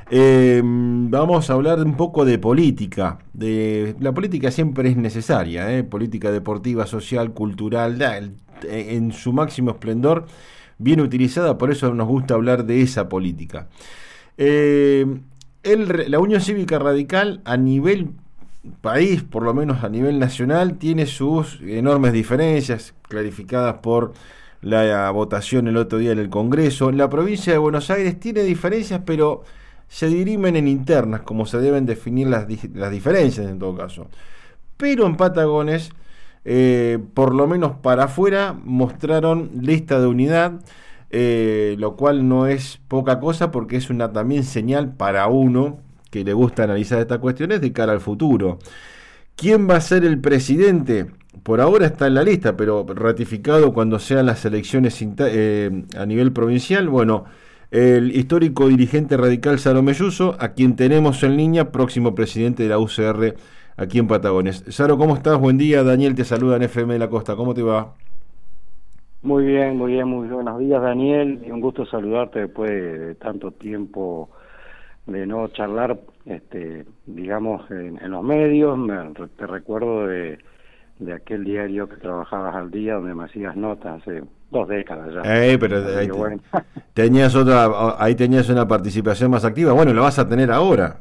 Vamos a hablar un poco de política. La política siempre es necesaria, política deportiva, social, cultural, en su máximo esplendor, bien utilizada, por eso nos gusta hablar de esa política. Eh, la Unión Cívica Radical a nivel país, por lo menos a nivel nacional, tiene sus enormes diferencias, clarificadas por la votación el otro día en el Congreso. La provincia de Buenos Aires tiene diferencias, pero se dirimen en internas, como se deben definir las diferencias en todo caso. Pero en Patagones, por lo menos para afuera, mostraron lista de unidad, lo cual no es poca cosa porque es una también señal para uno que le gusta analizar estas cuestiones de cara al futuro. ¿Quién va a ser el presidente? Por ahora está en la lista, pero ratificado cuando sean las elecciones a nivel provincial. Bueno, el histórico dirigente radical Saro Melluso, a quien tenemos en línea, próximo presidente de la UCR aquí en Patagones. Saro, ¿cómo estás? Buen día. Daniel te saluda en FM de la Costa. ¿Cómo te va? Muy bien, muy bien, muy buenos días, Daniel. Un gusto saludarte después de tanto tiempo de no charlar, digamos, en los medios. Te recuerdo de aquel diario que trabajabas al día, donde me hacías notas hace 2 décadas ya. Pero ahí, Bueno. ahí tenías una participación más activa. Bueno, la vas a tener ahora.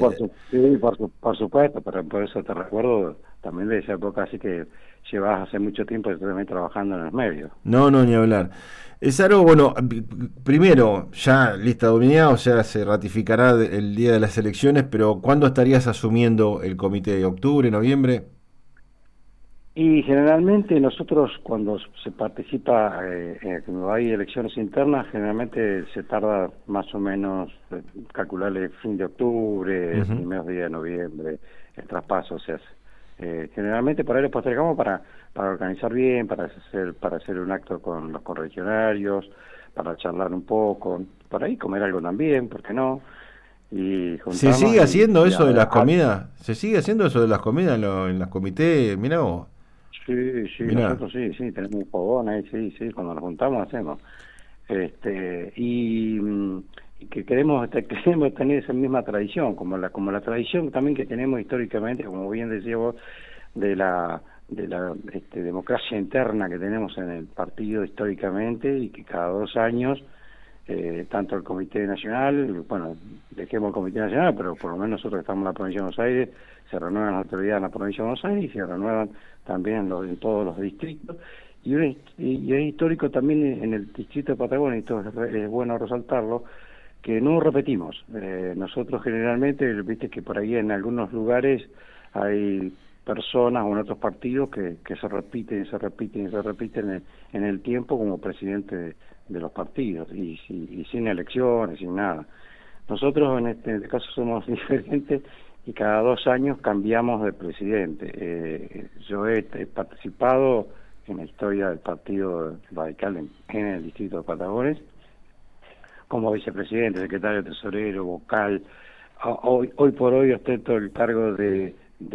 Por supuesto, pero por eso te recuerdo también de esa época, así que llevas hace mucho tiempo también trabajando en los medios. No, ni hablar. Saro, bueno, primero, ya lista de unidad, o sea, se ratificará el día de las elecciones, pero ¿cuándo estarías asumiendo el comité? ¿Octubre, noviembre? Y generalmente nosotros cuando se participa, cuando hay elecciones internas, generalmente se tarda más o menos, calcularle fin de octubre, primeros días de noviembre, el traspaso se hace. Generalmente por ahí lo postergamos para organizar bien, para hacer un acto con los correligionarios, para charlar un poco, por ahí comer algo también, ¿por qué no? Y ¿Se sigue haciendo eso de las ver, comidas? ¿Se sigue haciendo eso de las comidas en las comités? Mirá vos. Mirá. nosotros sí, tenemos un fogón ahí, sí, cuando nos juntamos hacemos. Y que queremos tener esa misma tradición, como la tradición también que tenemos históricamente, como bien decía vos, de la democracia interna que tenemos en el partido históricamente, y que cada 2 años tanto el Comité Nacional, bueno, dejemos el Comité Nacional, pero por lo menos nosotros que estamos en la Provincia de Buenos Aires, se renuevan las autoridades en la Provincia de Buenos Aires y se renuevan también en todos los distritos. Y es histórico también en el distrito de Patagonia, y esto es bueno resaltarlo, que no repetimos. Nosotros generalmente, viste que por ahí en algunos lugares hay personas o en otros partidos que se repiten en el tiempo como presidente de los partidos y sin elecciones, sin nada. Nosotros en este caso somos diferentes y cada 2 años cambiamos de presidente. Yo he participado en la historia del Partido Radical en el distrito de Patagones como vicepresidente, secretario, tesorero, vocal. Hoy por hoy ostento el cargo de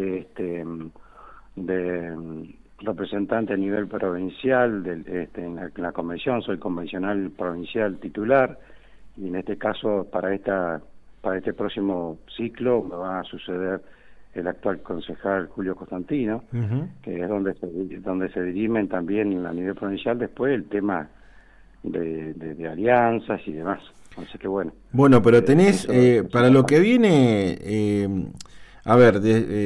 representante a nivel provincial en la convención. Soy convencional provincial titular, y en este caso para este próximo ciclo me va a suceder el actual concejal Julio Constantino, que es donde se dirimen también a nivel provincial después el tema de alianzas y demás. Así que bueno. Bueno, pero tenés, para lo que viene, a ver,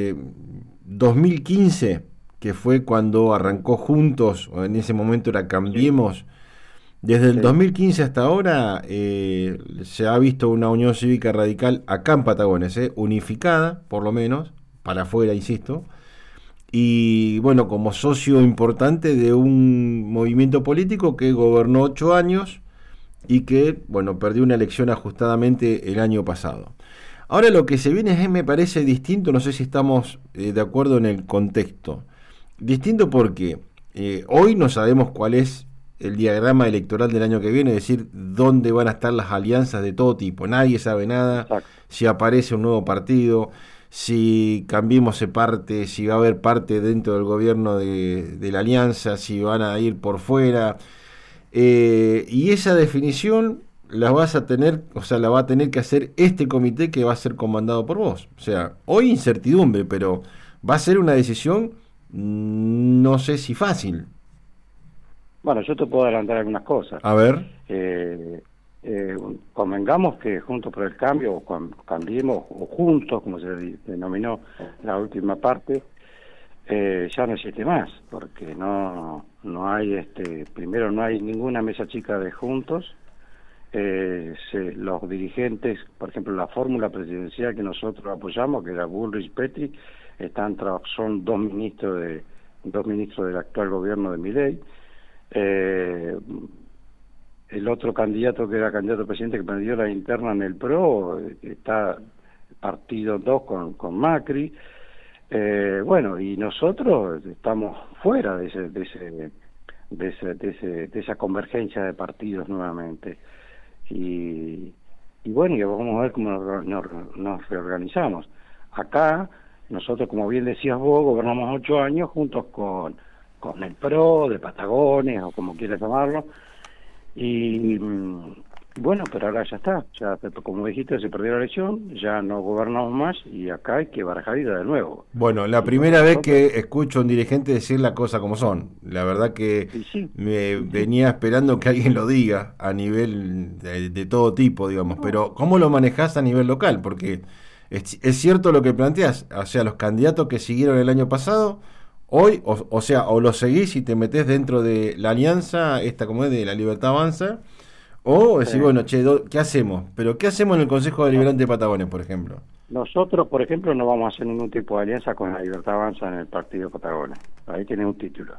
2015, que fue cuando arrancó Juntos, o en ese momento era Cambiemos, desde el 2015 hasta ahora se ha visto una Unión Cívica Radical acá en Patagones, unificada, por lo menos, para afuera, insisto, y bueno, como socio importante de un movimiento político que gobernó 8 años y que, bueno, perdió una elección ajustadamente el año pasado. Ahora lo que se viene me parece distinto, no sé si estamos de acuerdo en el contexto. Distinto porque hoy no sabemos cuál es el diagrama electoral del año que viene, es decir, dónde van a estar las alianzas de todo tipo. Nadie sabe nada. Exacto. Si aparece un nuevo partido, si Cambiemos se parte, si va a haber parte dentro del gobierno de la alianza, si van a ir por fuera. Y esa definición la vas a tener, o sea, la va a tener que hacer este comité que va a ser comandado por vos. O sea, hoy incertidumbre, pero va a ser una decisión, no sé si fácil. Bueno, yo te puedo adelantar algunas cosas. A ver, Eh, Convengamos que Juntos por el Cambio, o Cambiemos, o Juntos, como se denominó la última parte, ya no existe más, porque no hay, primero no hay ninguna mesa chica de Juntos. Los dirigentes, por ejemplo, la fórmula presidencial que nosotros apoyamos, que era Bullrich, Petri, son dos ministros del actual gobierno de Milei. El otro candidato, que era candidato a presidente, que perdió la interna en el PRO, está partido dos con Macri. Bueno, y nosotros estamos fuera de esa convergencia de partidos nuevamente. Y bueno, y vamos a ver cómo nos reorganizamos. Acá, nosotros, como bien decías vos, gobernamos 8 años juntos con el PRO, de Patagones, o como quieras llamarlo, y bueno, pero ahora ya está, ya como dijiste, se perdió la elección, ya no gobernamos más, y acá hay que barajar ida de nuevo. bueno, la Y lo que primera vez nosotros, que escucho a un dirigente decir las cosas como son. La verdad que y sí, me y sí, venía esperando que alguien lo diga a nivel de todo tipo, digamos. no, Pero ¿cómo lo manejás a nivel local? Porque es cierto lo que planteás. O sea, los candidatos que siguieron el año pasado, hoy, o sea, o los seguís y te metés dentro de la alianza, esta como es de la Libertad Avanza, o sí, decís, bueno, che, ¿qué hacemos? Pero ¿qué hacemos en el Consejo no. Deliberante de Patagones, por ejemplo? Nosotros, por ejemplo, no vamos a hacer ningún tipo de alianza con la Libertad Avanza en el Partido Patagones. Ahí tiene un título.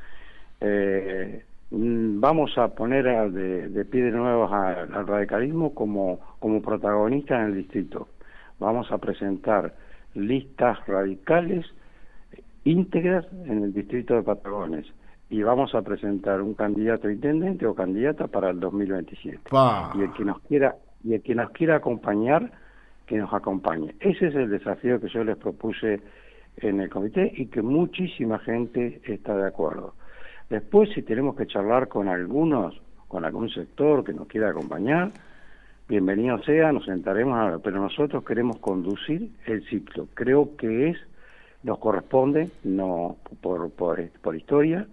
Vamos a poner de pie de nuevo al radicalismo como protagonista en el distrito. Vamos a presentar listas radicales íntegras en el distrito de Patagones, y vamos a presentar un candidato a intendente o candidata para el 2027. Pa. Y el que nos quiera acompañar, que nos acompañe. Ese es el desafío que yo les propuse en el comité, y que muchísima gente está de acuerdo. Después, si tenemos que charlar con algún sector que nos quiera acompañar, bienvenido sea, nos sentaremos a hablar, pero nosotros queremos conducir el ciclo. Creo que nos corresponde, no por historia,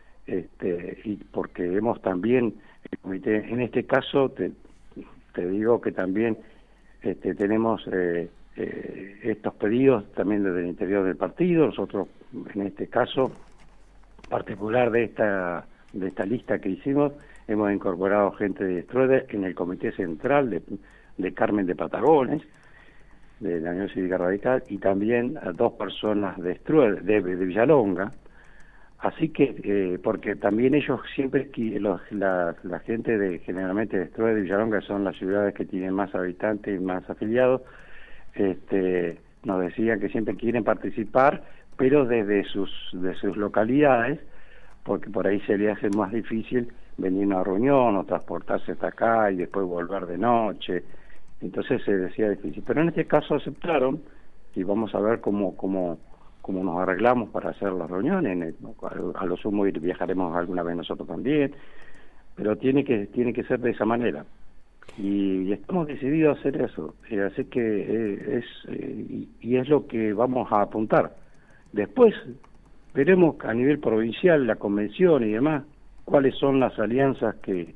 y porque hemos también, el comité, en este caso, te digo que también tenemos estos pedidos también desde el interior del partido. Nosotros, en este caso particular de esta lista que hicimos, hemos incorporado gente de Stroeder en el comité central de Carmen de Patagones, de la Unión Cívica Radical, y también a 2 personas de Stroeder, de Villalonga. Así que, porque también ellos siempre, la gente generalmente de Stroeder y Villalonga, son las ciudades que tienen más habitantes y más afiliados, nos decían que siempre quieren participar, pero desde sus localidades, porque por ahí se les hace más difícil venir a una reunión o transportarse hasta acá y después volver de noche. Entonces se decía difícil. Pero en este caso aceptaron, y vamos a ver cómo nos arreglamos para hacer las reuniones. A lo sumo viajaremos alguna vez nosotros también, pero tiene que ser de esa manera. Y estamos decididos a hacer eso. Así que es lo que vamos a apuntar. Después veremos a nivel provincial, la convención y demás, cuáles son las alianzas que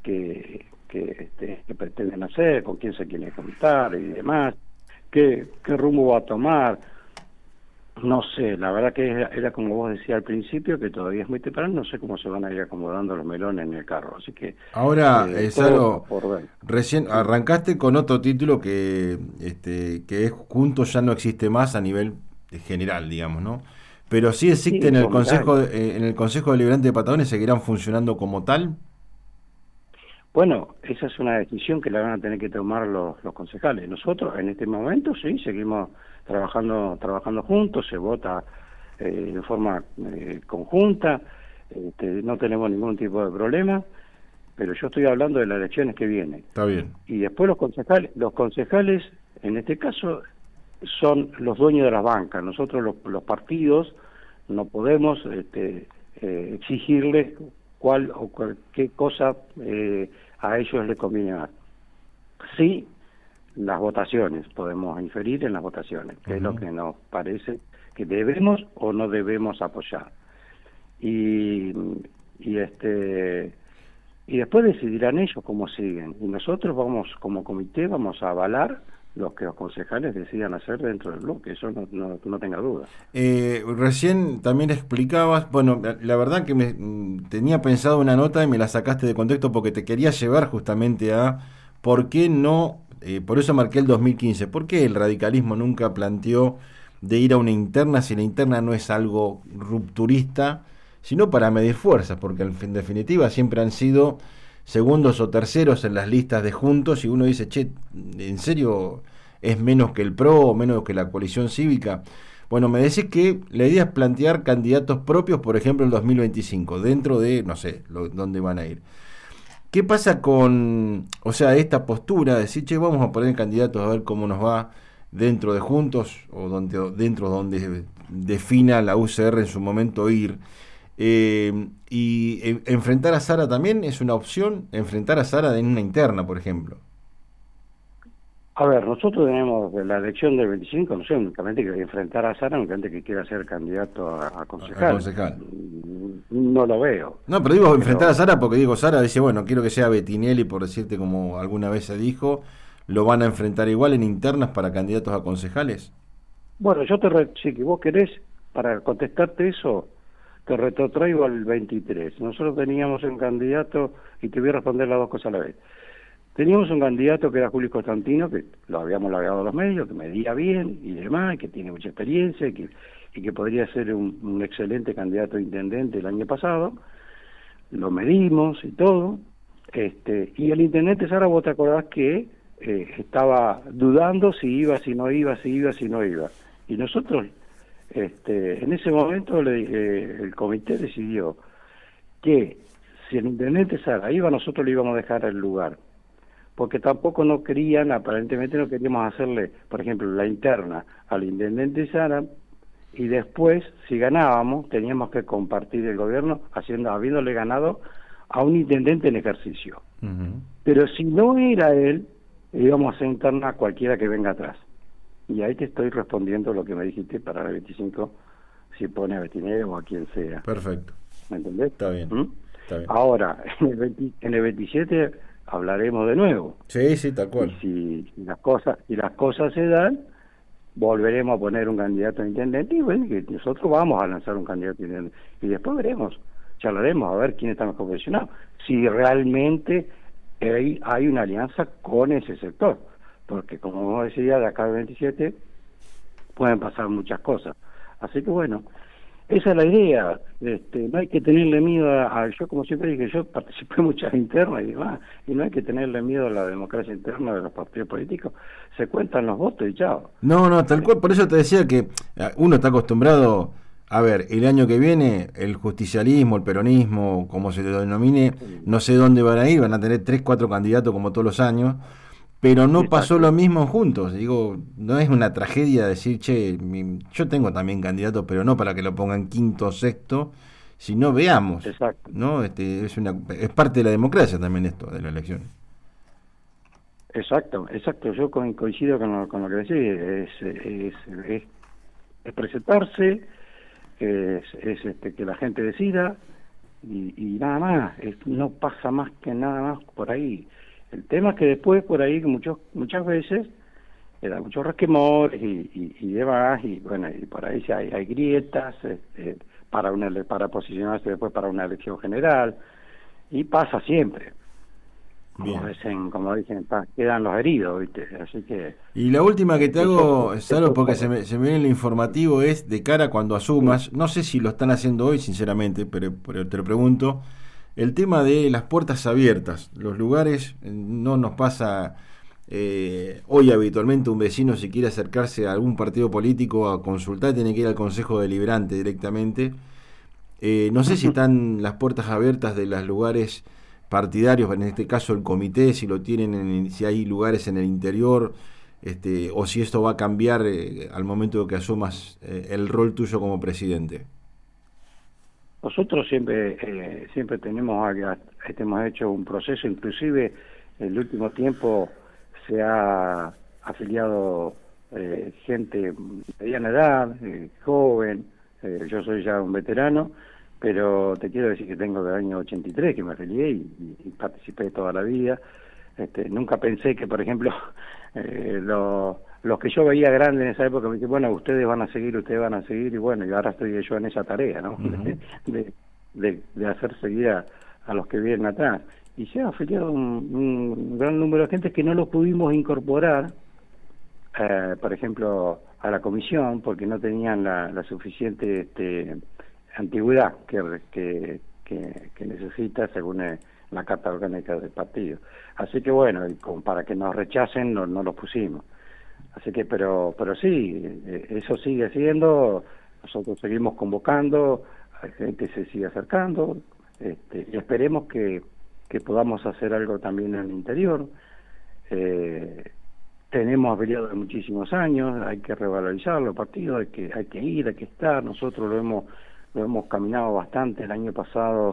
pretenden hacer, con quién se quieren juntar y demás, qué rumbo va a tomar. No sé, la verdad que era como vos decías al principio, que todavía es muy temprano, no sé cómo se van a ir acomodando los melones en el carro, así que Ahora, todo Salo, por ver. recién Sí. arrancaste con otro título que es Juntos ya no existe más a nivel general, digamos, ¿no? Pero sí existe Sí, en el vos mirá, Consejo Deliberante de Patagones, ¿seguirán funcionando como tal? bueno, esa es una decisión que la van a tener que tomar los concejales. Nosotros en este momento sí seguimos trabajando juntos, se vota de forma conjunta, no tenemos ningún tipo de problema, pero yo estoy hablando de las elecciones que vienen. Está bien. Y después los concejales en este caso son los dueños de las bancas. Nosotros los partidos no podemos exigirles qué cosa a ellos les conviene más. Sí, las votaciones, podemos inferir en las votaciones, que es lo que nos parece que debemos o no debemos apoyar. Y después decidirán ellos cómo siguen. Y nosotros vamos, como comité, vamos a avalar lo que los concejales decidan hacer dentro del bloque, eso no tenga duda. Recién también explicabas, bueno, la verdad que tenía pensado una nota y me la sacaste de contexto porque te quería llevar justamente a por qué no, por eso marqué el 2015, por qué el radicalismo nunca planteó de ir a una interna si la interna no es algo rupturista, sino para medir fuerzas, porque en definitiva siempre han sido segundos o terceros en las listas de Juntos y uno dice, che, ¿en serio es menos que el PRO o menos que la coalición cívica? Bueno, me decís que la idea es plantear candidatos propios, por ejemplo, el 2025, dentro de, no sé, dónde van a ir. ¿Qué pasa con, o sea, esta postura de decir, che, vamos a poner candidatos a ver cómo nos va dentro de Juntos o donde defina la UCR en su momento ir? Y enfrentar a Sara también es una opción, enfrentar a Sara en una interna, por ejemplo. A ver, nosotros tenemos la elección del 25, no sé, únicamente que enfrentar a Sara, únicamente que quiera ser candidato a concejal. No lo veo. No, pero digo enfrentar a Sara porque digo, Sara dice, bueno, quiero que sea Bettinelli, por decirte como alguna vez se dijo, ¿lo van a enfrentar igual en internas para candidatos a concejales? Bueno, si vos querés, para contestarte eso, te retrotraigo al 23. Nosotros teníamos un candidato, y te voy a responder las dos cosas a la vez. Teníamos un candidato que era Julio Constantino, que lo habíamos largado a los medios, que medía bien y demás, que tiene mucha experiencia y que podría ser un excelente candidato a intendente el año pasado. Lo medimos y todo. Y el intendente Sara, vos te acordás que estaba dudando si iba, si no iba, si iba, si no iba. Y nosotros, en ese momento, el comité decidió que si el intendente Sara iba, nosotros le íbamos a dejar el lugar. Porque tampoco aparentemente no queríamos hacerle, por ejemplo, la interna al intendente Sara, y después, si ganábamos, teníamos que compartir el gobierno habiéndole ganado a un intendente en ejercicio. Pero si no era él, íbamos a hacer interna a cualquiera que venga atrás. Y ahí te estoy respondiendo lo que me dijiste para el 25, si pone a Bettinelli o a quien sea. Perfecto. ¿Me entendés? Está bien. Está bien. Ahora, en el 27 hablaremos de nuevo. Sí, tal cual. Y si las cosas se dan, volveremos a poner un candidato a intendente y bueno, que nosotros vamos a lanzar un candidato a intendente. Y después charlaremos a ver quién está mejor posicionado. Si realmente hay una alianza con ese sector. Porque como vos decías, de acá al 27 pueden pasar muchas cosas. Así que bueno, esa es la idea. No hay que tenerle miedo yo como siempre dije, yo participé en muchas internas y demás, y no hay que tenerle miedo a la democracia interna de los partidos políticos. Se cuentan los votos y chao. No, tal cual. Por eso te decía que uno está acostumbrado a ver, el año que viene el justicialismo, el peronismo, como se lo denomine, no sé dónde van a ir, van a tener 3, 4 candidatos como todos los años. Pero no pasó lo mismo Juntos. Digo, no es una tragedia decir, che, yo tengo también candidato, pero no para que lo pongan quinto o sexto, sino veamos. Exacto. ¿No? Es parte de la democracia también esto, de la elección. Exacto. Yo coincido con lo que decís. Es presentarse, es que la gente decida y nada más. No pasa más que nada más por ahí. El tema es que después por ahí muchas veces da muchos resquemores y demás, y bueno, y por ahí hay grietas para posicionarse después para una elección general, y pasa siempre. Como dicen, quedan los heridos, ¿viste? Así que... Y la última que te hago, Salo, porque se me viene el informativo, es de cara cuando asumas, no sé si lo están haciendo hoy, sinceramente, pero te lo pregunto, el tema de las puertas abiertas, los lugares, no nos pasa hoy habitualmente un vecino si quiere acercarse a algún partido político a consultar, tiene que ir al Consejo Deliberante directamente. No sé si están las puertas abiertas de los lugares partidarios, en este caso el comité, si lo tienen, si hay lugares en el interior, o si esto va a cambiar al momento de que asumas el rol tuyo como presidente. nosotros siempre hemos hecho un proceso, inclusive en el último tiempo se ha afiliado gente de mediana edad, joven, yo soy ya un veterano, pero te quiero decir que tengo del año 83 que me afilié y participé toda la vida. Nunca pensé que, por ejemplo, los que yo veía grandes en esa época me dijeron, bueno, ustedes van a seguir, y bueno, y ahora estoy yo en esa tarea, ¿no? Uh-huh. de hacer seguir a los que vienen atrás. Y se ha afiliado un gran número de gente que no los pudimos incorporar, por ejemplo, a la comisión, porque no tenían la suficiente antigüedad que necesita según la carta orgánica del partido. Así que bueno, para que nos rechacen no los pusimos. Así que, pero sí, eso sigue siendo, nosotros seguimos convocando, la gente se sigue acercando, y esperemos que podamos hacer algo también en el interior. Tenemos afiliados de muchísimos años, hay que revalorizar los partidos, hay que ir, hay que estar. Nosotros lo hemos caminado bastante el año pasado,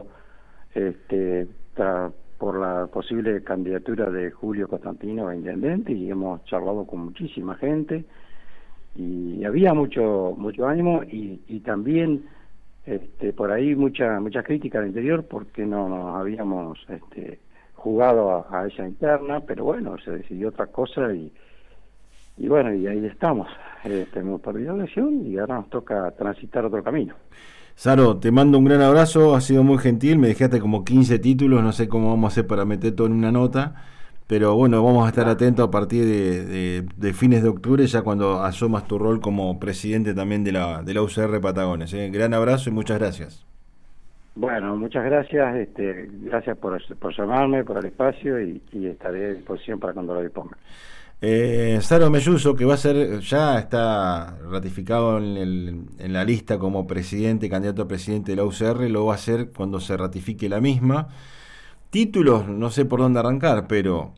por la posible candidatura de Julio Constantino a intendente, y hemos charlado con muchísima gente y había mucho ánimo y también por ahí mucha crítica al interior porque no nos habíamos jugado a esa interna, pero bueno, se decidió otra cosa y bueno, y ahí estamos. Hemos perdido la elección y ahora nos toca transitar otro camino. Saro, te mando un gran abrazo, has sido muy gentil, me dejaste como 15 títulos, no sé cómo vamos a hacer para meter todo en una nota, pero bueno, vamos a estar atentos a partir de fines de octubre, ya cuando asumas tu rol como presidente también de la UCR Patagones. Gran abrazo y muchas gracias. Bueno, muchas gracias, gracias por llamarme, por el espacio y estaré a disposición para cuando lo disponga. Saro Melluso, que ya está ratificado en la lista como candidato a presidente de la UCR, lo va a hacer cuando se ratifique la misma. Títulos, no sé por dónde arrancar, pero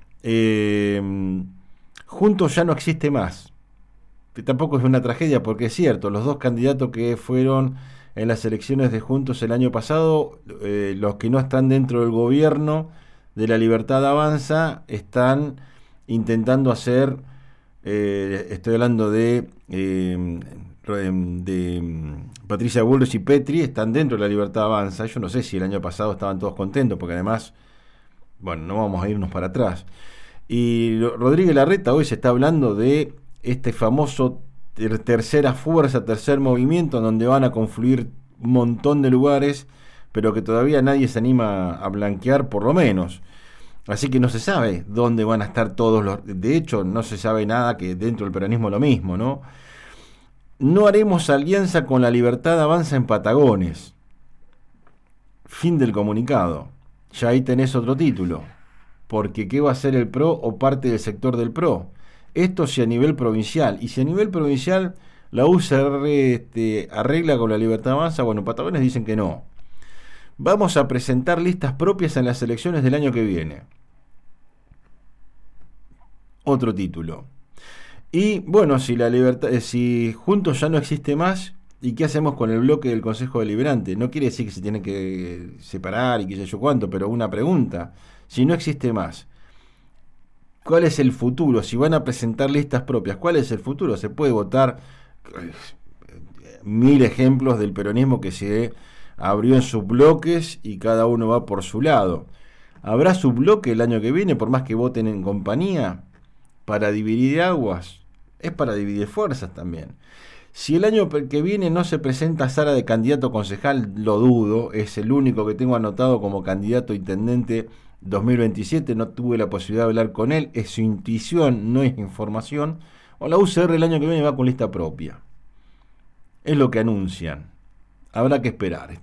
Juntos ya no existe más. Que tampoco es una tragedia, porque es cierto, los dos candidatos que fueron en las elecciones de Juntos el año pasado, los que no están dentro del gobierno de La Libertad Avanza, están intentando hacer, estoy hablando de Patricia Bullrich y Petri, están dentro de La Libertad Avanza. Yo no sé si el año pasado estaban todos contentos, porque además, bueno, no vamos a irnos para atrás. Y Rodríguez Larreta hoy se está hablando de este famoso tercera fuerza, tercer movimiento, en donde van a confluir un montón de lugares, pero que todavía nadie se anima a blanquear, por lo menos. Así que no se sabe dónde van a estar todos los... De hecho, no se sabe nada, que dentro del peronismo lo mismo, ¿no? No haremos alianza con La Libertad Avanza en Patagones. Fin del comunicado. Ya ahí tenés otro título. Porque ¿qué va a hacer el PRO o parte del sector del PRO? Esto si a nivel provincial. Y si a nivel provincial la UCR arregla con La Libertad Avanza, bueno, Patagones dicen que no. Vamos a presentar listas propias en las elecciones del año que viene. Otro título. Y bueno, si Juntos ya no existe más, ¿y qué hacemos con el bloque del Consejo Deliberante? No quiere decir que se tiene que separar y qué sé yo cuánto, pero una pregunta. Si no existe más, ¿cuál es el futuro? Si van a presentar listas propias, ¿cuál es el futuro? Se puede votar 1000 ejemplos del peronismo que se abrió en subbloques y cada uno va por su lado. ¿Habrá subbloque el año que viene, por más que voten en compañía? ¿Para dividir aguas? Es para dividir fuerzas también. Si el año que viene no se presenta Sara de candidato concejal, lo dudo, es el único que tengo anotado como candidato a intendente 2027, no tuve la posibilidad de hablar con él, es su intuición, no es información. O la UCR el año que viene va con lista propia. Es lo que anuncian. Habrá que esperar.